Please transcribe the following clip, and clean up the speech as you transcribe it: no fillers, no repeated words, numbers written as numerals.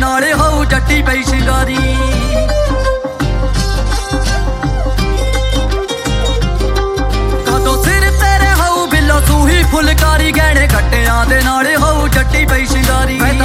नाले होऊ जट्टी पई शिंगारी कदों सिर तेरे होऊ बिल्लो सूही फुलकारी गहने कट्टियां दे नाले होऊ जट्टी पई शिंगारी